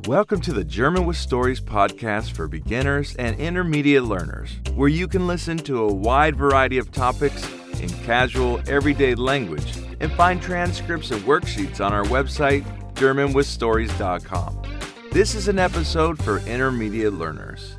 Welcome to the German with Stories podcast for beginners and intermediate learners, where you can listen to a wide variety of topics in casual, everyday language and find transcripts and worksheets on our website, GermanWithStories.com. This is an episode for intermediate learners.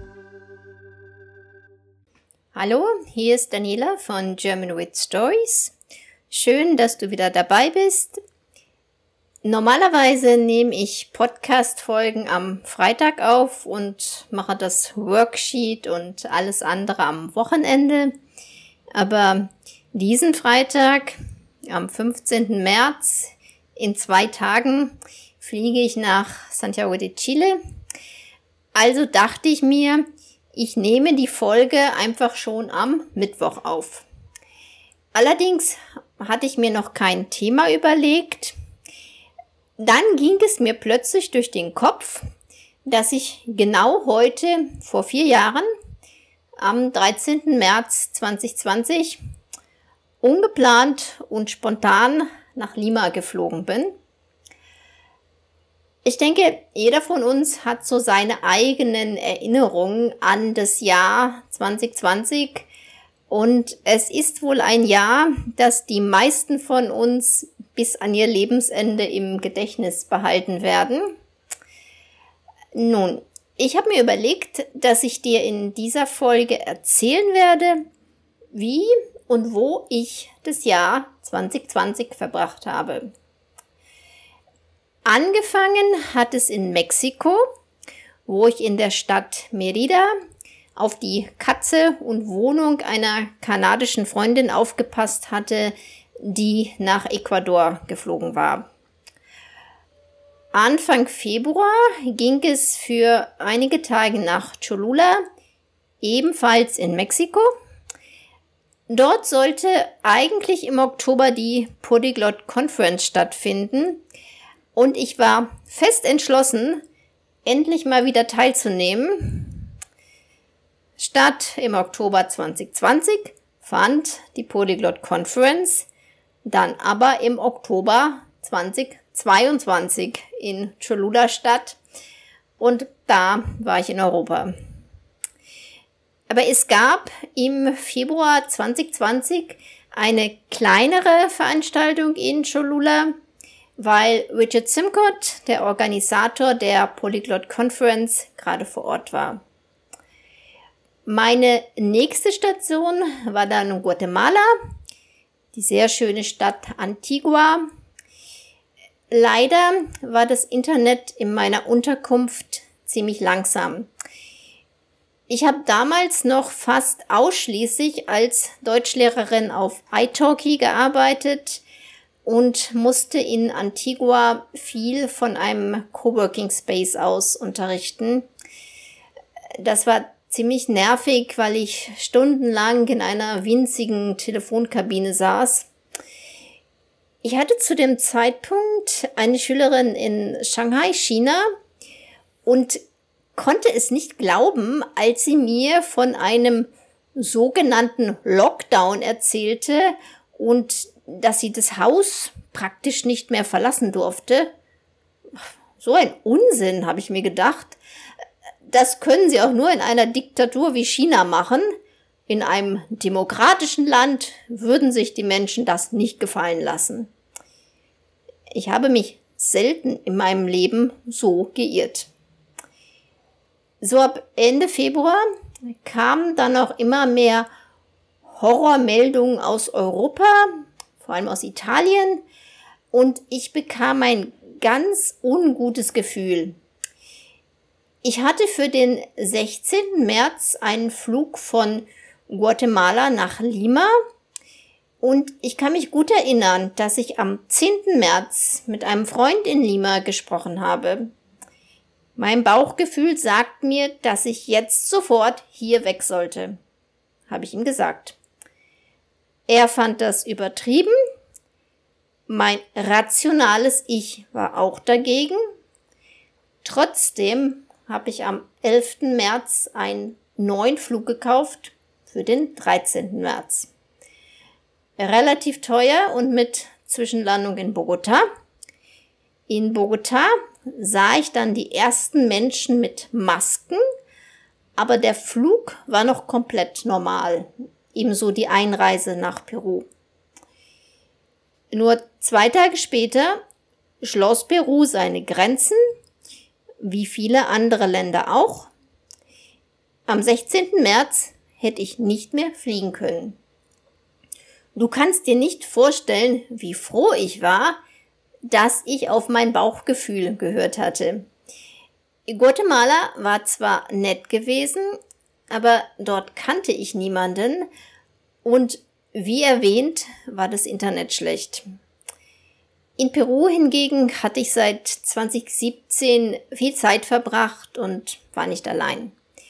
Hallo, hier ist Daniela von German with Stories. Schön, dass du wieder dabei bist. Normalerweise nehme ich Podcast-Folgen am Freitag auf und mache das Worksheet und alles andere am Wochenende. Aber diesen Freitag, am 15. März, in 2 Tagen, fliege ich nach Santiago de Chile. Also dachte ich mir, ich nehme die Folge einfach schon am Mittwoch auf. Allerdings hatte ich mir noch kein Thema überlegt. Dann ging es mir plötzlich durch den Kopf, dass ich genau heute, vor 4 Jahren, am 13. März 2020, ungeplant und spontan nach Lima geflogen bin. Ich denke, jeder von uns hat so seine eigenen Erinnerungen an das Jahr 2020 und es ist wohl ein Jahr, das die meisten von uns bis an ihr Lebensende im Gedächtnis behalten werden. Nun, ich habe mir überlegt, dass ich dir in dieser Folge erzählen werde, wie und wo ich das Jahr 2020 verbracht habe. Angefangen hat es in Mexiko, wo ich in der Stadt Mérida auf die Katze und Wohnung einer kanadischen Freundin aufgepasst hatte, die nach Ecuador geflogen war. Anfang Februar ging es für einige Tage nach Cholula, ebenfalls in Mexiko. Dort sollte eigentlich im Oktober die Polyglot Conference stattfinden und ich war fest entschlossen, endlich mal wieder teilzunehmen. Statt im Oktober 2020 fand die Polyglot Conference dann aber im Oktober 2022 in Cholula statt und da war ich in Europa. Aber es gab im Februar 2020 eine kleinere Veranstaltung in Cholula, weil Richard Simcott, der Organisator der Polyglot Conference, gerade vor Ort war. Meine nächste Station war dann Guatemala, die sehr schöne Stadt Antigua. Leider war das Internet in meiner Unterkunft ziemlich langsam. Ich habe damals noch fast ausschließlich als Deutschlehrerin auf italki gearbeitet und musste in Antigua viel von einem Coworking Space aus unterrichten. Das war ziemlich nervig, weil ich stundenlang in einer winzigen Telefonkabine saß. Ich hatte zu dem Zeitpunkt eine Schülerin in Shanghai, China, und konnte es nicht glauben, als sie mir von einem sogenannten Lockdown erzählte und dass sie das Haus praktisch nicht mehr verlassen durfte. So ein Unsinn, habe ich mir gedacht. Das können sie auch nur in einer Diktatur wie China machen. In einem demokratischen Land würden sich die Menschen das nicht gefallen lassen. Ich habe mich selten in meinem Leben so geirrt. So ab Ende Februar kamen dann auch immer mehr Horrormeldungen aus Europa, vor allem aus Italien, und ich bekam ein ganz ungutes Gefühl. Ich hatte für den 16. März einen Flug von Guatemala nach Lima und ich kann mich gut erinnern, dass ich am 10. März mit einem Freund in Lima gesprochen habe. Mein Bauchgefühl sagt mir, dass ich jetzt sofort hier weg sollte, habe ich ihm gesagt. Er fand das übertrieben. Mein rationales Ich war auch dagegen. Trotzdem habe ich am 11. März einen neuen Flug gekauft für den 13. März. Relativ teuer und mit Zwischenlandung in Bogotá. In Bogotá sah ich dann die ersten Menschen mit Masken, aber der Flug war noch komplett normal, ebenso die Einreise nach Peru. Nur 2 Tage später schloss Peru seine Grenzen, wie viele andere Länder auch. Am 16. März hätte ich nicht mehr fliegen können. Du kannst dir nicht vorstellen, wie froh ich war, dass ich auf mein Bauchgefühl gehört hatte. Guatemala war zwar nett gewesen, aber dort kannte ich niemanden und wie erwähnt, war das Internet schlecht. In Peru hingegen hatte ich seit 2017 viel Zeit verbracht und war nicht allein.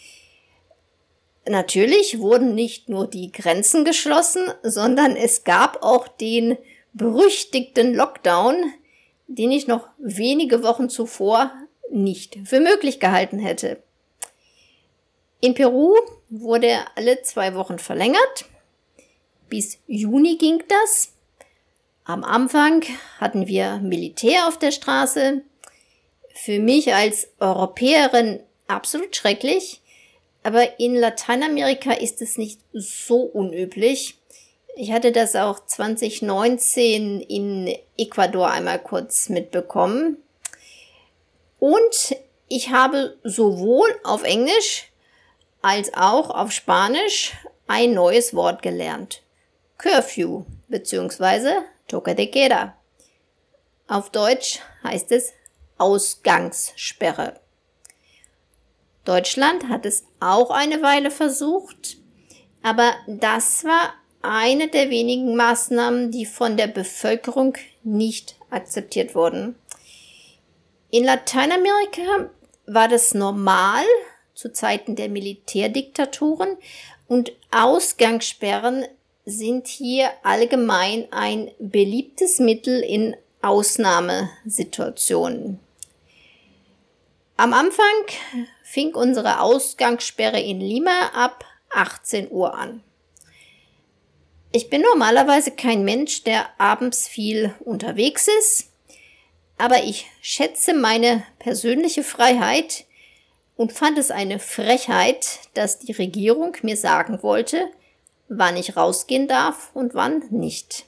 Natürlich wurden nicht nur die Grenzen geschlossen, sondern es gab auch den berüchtigten Lockdown, den ich noch wenige Wochen zuvor nicht für möglich gehalten hätte. In Peru wurde er alle 2 Wochen verlängert. Bis Juni ging das. Am Anfang hatten wir Militär auf der Straße. Für mich als Europäerin absolut schrecklich. Aber in Lateinamerika ist es nicht so unüblich. Ich hatte das auch 2019 in Ecuador einmal kurz mitbekommen. Und ich habe sowohl auf Englisch als auch auf Spanisch ein neues Wort gelernt. Curfew bzw. Toque de queda. Auf Deutsch heißt es Ausgangssperre. Deutschland hat es auch eine Weile versucht, aber das war eine der wenigen Maßnahmen, die von der Bevölkerung nicht akzeptiert wurden. In Lateinamerika war das normal zu Zeiten der Militärdiktaturen und Ausgangssperren sind hier allgemein ein beliebtes Mittel in Ausnahmesituationen. Am Anfang fing unsere Ausgangssperre in Lima ab 18 Uhr an. Ich bin normalerweise kein Mensch, der abends viel unterwegs ist, aber ich schätze meine persönliche Freiheit und fand es eine Frechheit, dass die Regierung mir sagen wollte, wann ich rausgehen darf und wann nicht.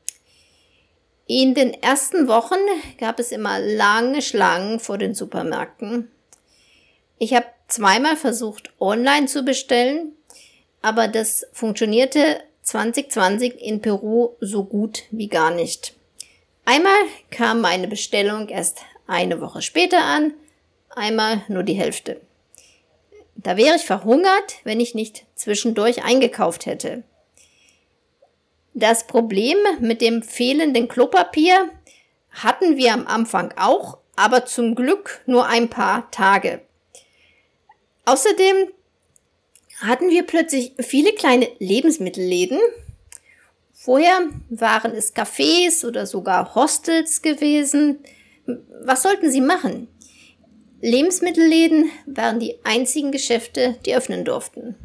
In den ersten Wochen gab es immer lange Schlangen vor den Supermärkten. Ich habe 2-mal versucht, online zu bestellen, aber das funktionierte 2020 in Peru so gut wie gar nicht. Einmal kam meine Bestellung erst eine Woche später an, einmal nur die Hälfte. Da wäre ich verhungert, wenn ich nicht zwischendurch eingekauft hätte. Das Problem mit dem fehlenden Klopapier hatten wir am Anfang auch, aber zum Glück nur ein paar Tage. Außerdem hatten wir plötzlich viele kleine Lebensmittelläden. Vorher waren es Cafés oder sogar Hostels gewesen. Was sollten sie machen? Lebensmittelläden waren die einzigen Geschäfte, die öffnen durften.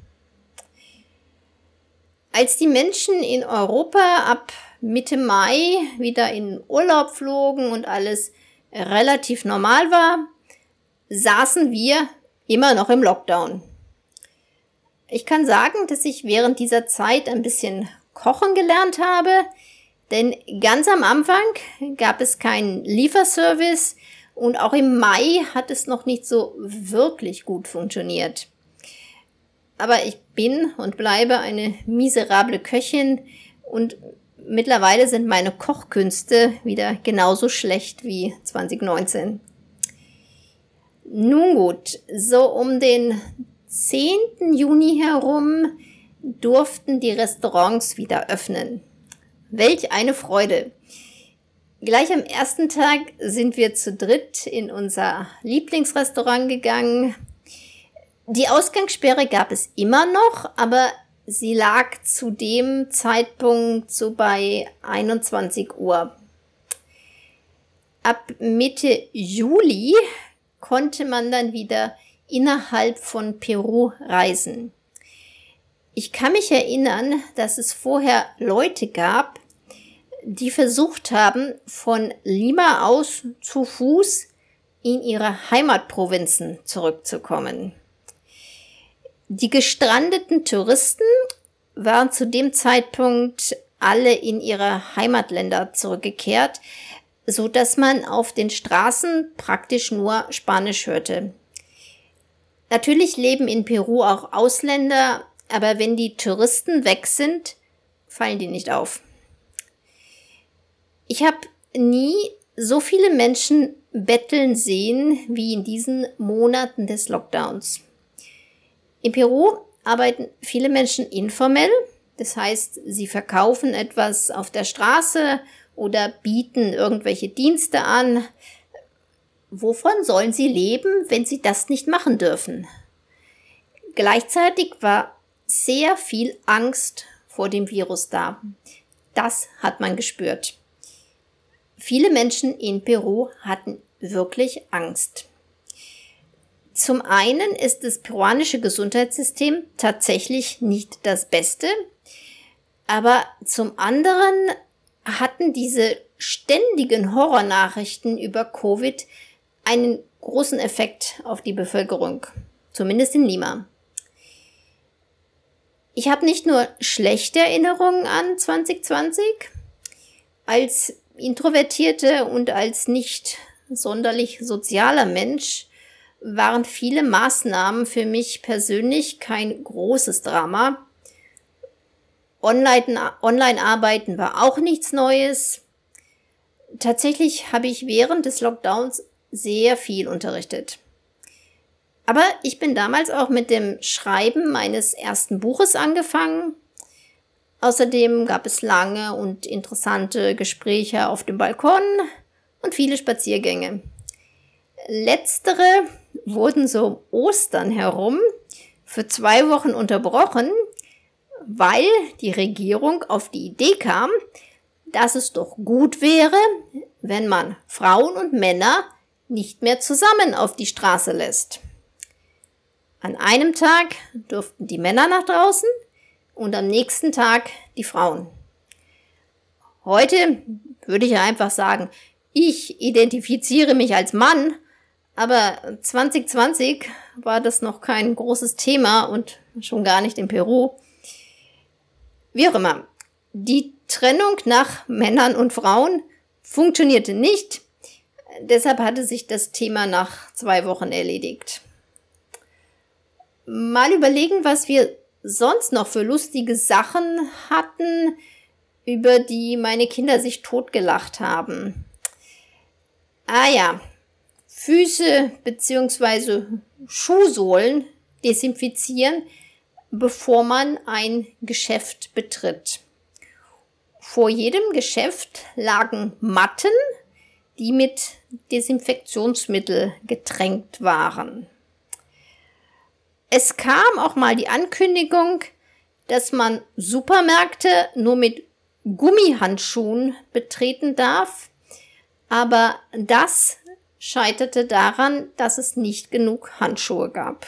Als die Menschen in Europa ab Mitte Mai wieder in Urlaub flogen und alles relativ normal war, saßen wir immer noch im Lockdown. Ich kann sagen, dass ich während dieser Zeit ein bisschen kochen gelernt habe, denn ganz am Anfang gab es keinen Lieferservice und auch im Mai hat es noch nicht so wirklich gut funktioniert. Aber ich bin und bleibe eine miserable Köchin und mittlerweile sind meine Kochkünste wieder genauso schlecht wie 2019. Nun gut, so um den 10. Juni herum durften die Restaurants wieder öffnen. Welch eine Freude! Gleich am ersten Tag sind wir zu dritt in unser Lieblingsrestaurant gegangen. Die Ausgangssperre gab es immer noch, aber sie lag zu dem Zeitpunkt so bei 21 Uhr. Ab Mitte Juli konnte man dann wieder innerhalb von Peru reisen. Ich kann mich erinnern, dass es vorher Leute gab, die versucht haben, von Lima aus zu Fuß in ihre Heimatprovinzen zurückzukommen. Die gestrandeten Touristen waren zu dem Zeitpunkt alle in ihre Heimatländer zurückgekehrt, so dass man auf den Straßen praktisch nur Spanisch hörte. Natürlich leben in Peru auch Ausländer, aber wenn die Touristen weg sind, fallen die nicht auf. Ich habe nie so viele Menschen betteln sehen wie in diesen Monaten des Lockdowns. In Peru arbeiten viele Menschen informell, das heißt, sie verkaufen etwas auf der Straße oder bieten irgendwelche Dienste an. Wovon sollen sie leben, wenn sie das nicht machen dürfen? Gleichzeitig war sehr viel Angst vor dem Virus da. Das hat man gespürt. Viele Menschen in Peru hatten wirklich Angst. Zum einen ist das peruanische Gesundheitssystem tatsächlich nicht das Beste, aber zum anderen hatten diese ständigen Horrornachrichten über Covid einen großen Effekt auf die Bevölkerung, zumindest in Lima. Ich habe nicht nur schlechte Erinnerungen an 2020. Als introvertierte und als nicht sonderlich sozialer Mensch waren viele Maßnahmen für mich persönlich kein großes Drama. Online-Arbeiten war auch nichts Neues. Tatsächlich habe ich während des Lockdowns sehr viel unterrichtet. Aber ich bin damals auch mit dem Schreiben meines ersten Buches angefangen. Außerdem gab es lange und interessante Gespräche auf dem Balkon und viele Spaziergänge. Letztere wurden so um Ostern herum für 2 Wochen unterbrochen, weil die Regierung auf die Idee kam, dass es doch gut wäre, wenn man Frauen und Männer nicht mehr zusammen auf die Straße lässt. An einem Tag durften die Männer nach draußen und am nächsten Tag die Frauen. Heute würde ich einfach sagen, ich identifiziere mich als Mann, aber 2020 war das noch kein großes Thema und schon gar nicht in Peru. Wie auch immer, die Trennung nach Männern und Frauen funktionierte nicht, deshalb hatte sich das Thema nach 2 Wochen erledigt. Mal überlegen, was wir sonst noch für lustige Sachen hatten, über die meine Kinder sich totgelacht haben. Ah ja, Füße bzw. Schuhsohlen desinfizieren, bevor man ein Geschäft betritt. Vor jedem Geschäft lagen Matten, die mit Desinfektionsmittel getränkt waren. Es kam auch mal die Ankündigung, dass man Supermärkte nur mit Gummihandschuhen betreten darf, aber das scheiterte daran, dass es nicht genug Handschuhe gab.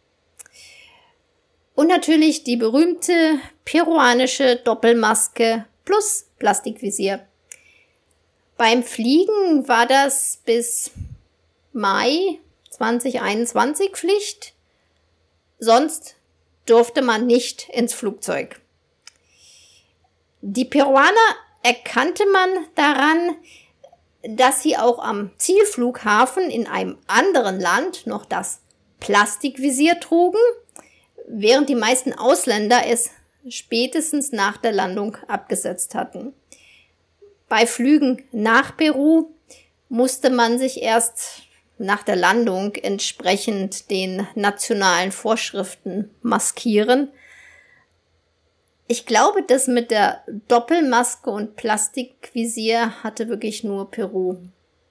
Und natürlich die berühmte peruanische Doppelmaske plus Plastikvisier. Beim Fliegen war das bis Mai 2021 Pflicht. Sonst durfte man nicht ins Flugzeug. Die Peruaner erkannte man daran, dass sie auch am Zielflughafen in einem anderen Land noch das Plastikvisier trugen, während die meisten Ausländer es spätestens nach der Landung abgesetzt hatten. Bei Flügen nach Peru musste man sich erst nach der Landung entsprechend den nationalen Vorschriften maskieren. Ich glaube, das mit der Doppelmaske und Plastikvisier hatte wirklich nur Peru.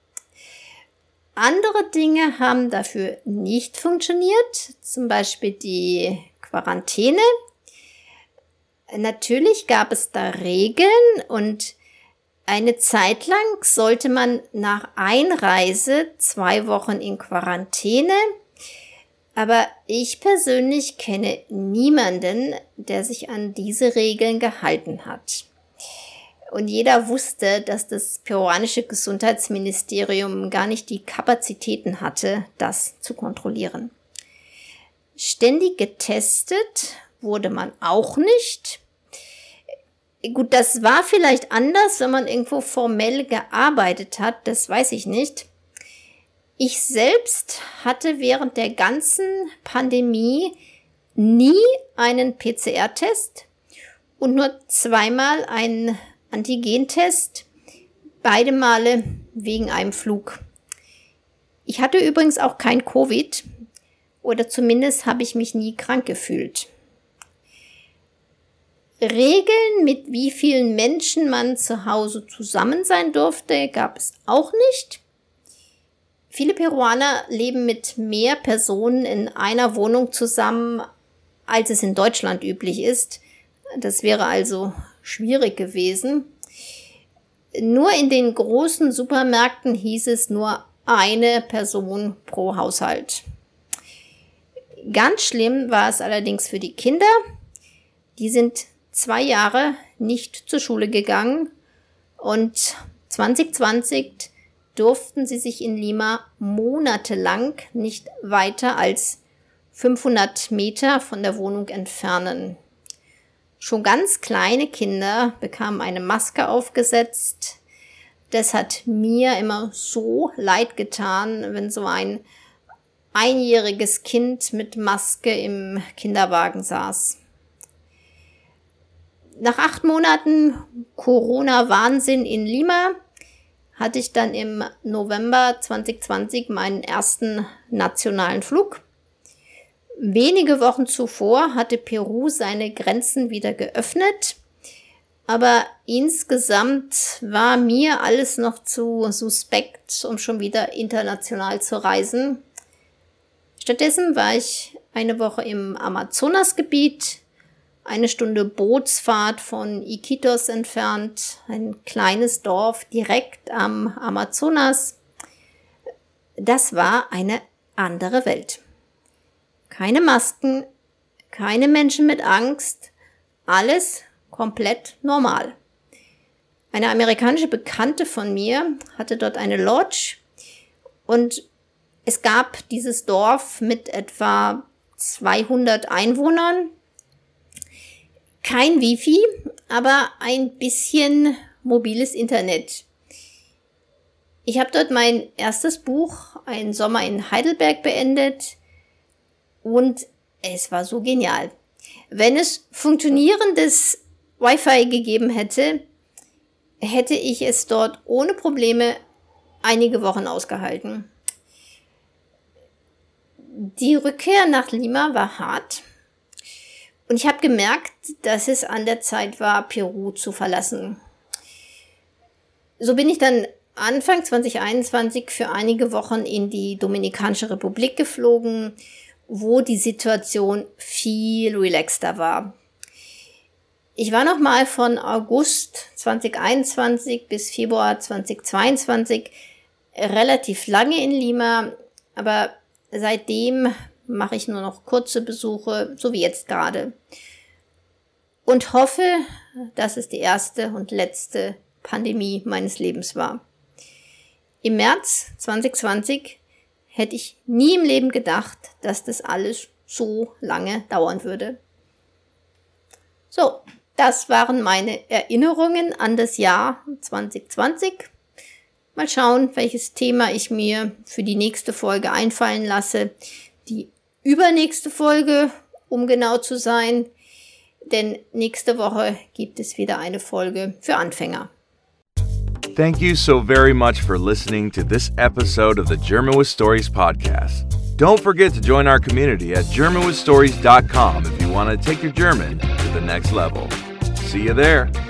Andere Dinge haben dafür nicht funktioniert, zum Beispiel die Quarantäne. Natürlich gab es da Regeln und eine Zeit lang sollte man nach Einreise 2 Wochen in Quarantäne, aber ich persönlich kenne niemanden, der sich an diese Regeln gehalten hat. Und jeder wusste, dass das peruanische Gesundheitsministerium gar nicht die Kapazitäten hatte, das zu kontrollieren. Ständig getestet wurde man auch nicht. Gut, das war vielleicht anders, wenn man irgendwo formell gearbeitet hat, das weiß ich nicht. Ich selbst hatte während der ganzen Pandemie nie einen PCR-Test und nur 2-mal einen Antigentest, beide Male wegen einem Flug. Ich hatte übrigens auch kein Covid oder zumindest habe ich mich nie krank gefühlt. Regeln, mit wie vielen Menschen man zu Hause zusammen sein durfte, gab es auch nicht. Viele Peruaner leben mit mehr Personen in einer Wohnung zusammen, als es in Deutschland üblich ist. Das wäre also schwierig gewesen. Nur in den großen Supermärkten hieß es nur eine Person pro Haushalt. Ganz schlimm war es allerdings für die Kinder. Die sind 2 Jahre nicht zur Schule gegangen und 2020 durften sie sich in Lima monatelang nicht weiter als 500 Meter von der Wohnung entfernen. Schon ganz kleine Kinder bekamen eine Maske aufgesetzt. Das hat mir immer so leid getan, wenn so ein einjähriges Kind mit Maske im Kinderwagen saß. Nach 8 Monaten Corona-Wahnsinn in Lima hatte ich dann im November 2020 meinen ersten nationalen Flug. Wenige Wochen zuvor hatte Peru seine Grenzen wieder geöffnet, aber insgesamt war mir alles noch zu suspekt, um schon wieder international zu reisen. Stattdessen war ich eine Woche im Amazonasgebiet, 1 Stunde Bootsfahrt von Iquitos entfernt, ein kleines Dorf direkt am Amazonas. Das war eine andere Welt. Keine Masken, keine Menschen mit Angst, alles komplett normal. Eine amerikanische Bekannte von mir hatte dort eine Lodge und es gab dieses Dorf mit etwa 200 Einwohnern. Kein Wifi, aber ein bisschen mobiles Internet. Ich habe dort mein erstes Buch, Ein Sommer in Heidelberg, beendet und es war so genial. Wenn es funktionierendes Wi-Fi gegeben hätte, hätte ich es dort ohne Probleme einige Wochen ausgehalten. Die Rückkehr nach Lima war hart. Und ich habe gemerkt, dass es an der Zeit war, Peru zu verlassen. So bin ich dann Anfang 2021 für einige Wochen in die Dominikanische Republik geflogen, wo die Situation viel relaxter war. Ich war nochmal von August 2021 bis Februar 2022 relativ lange in Lima, aber seitdem mache ich nur noch kurze Besuche, so wie jetzt gerade. Und hoffe, dass es die erste und letzte Pandemie meines Lebens war. Im März 2020 hätte ich nie im Leben gedacht, dass das alles so lange dauern würde. So, das waren meine Erinnerungen an das Jahr 2020. Mal schauen, welches Thema ich mir für die nächste Folge einfallen lasse. Die übernächste Folge, um genau zu sein, denn nächste Woche gibt es wieder eine Folge für Anfänger. Thank you so very much for listening to this episode of the German with Stories podcast. Don't forget to join our community at GermanWithStories.com if you want to take your German to the next level. See you there.